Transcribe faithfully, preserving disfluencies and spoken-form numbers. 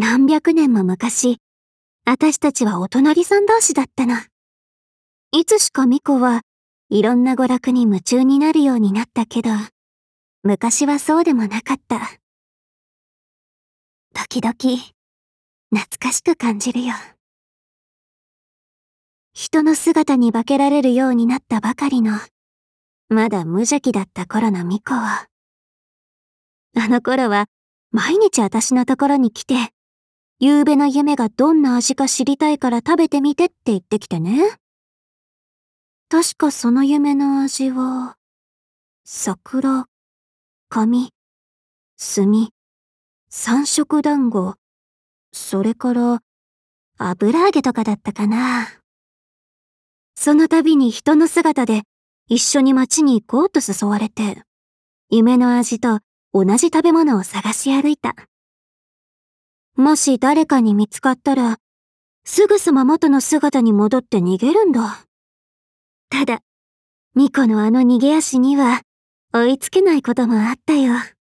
何百年も昔、あたしたちはお隣さん同士だったの。いつしかミコはいろんな娯楽に夢中になるようになったけど、昔はそうでもなかった。時々、懐かしく感じるよ。人の姿に化けられるようになったばかりの、まだ無邪気だった頃のミコを。あの頃は、毎日私のところに来て、夕べの夢がどんな味か知りたいから食べてみてって言ってきてね。確かその夢の味は、桜、紙、炭、三色団子、それから、油揚げとかだったかな。その度に人の姿で一緒に街に行こうと誘われて、夢の味と同じ食べ物を探し歩いた。もし誰かに見つかったら、すぐさま元の姿に戻って逃げるんだ。ただ、ミコのあの逃げ足には追いつけないこともあったよ。